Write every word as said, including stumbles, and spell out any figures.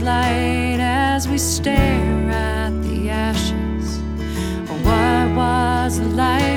light as we stare at the ashes? Or what was the light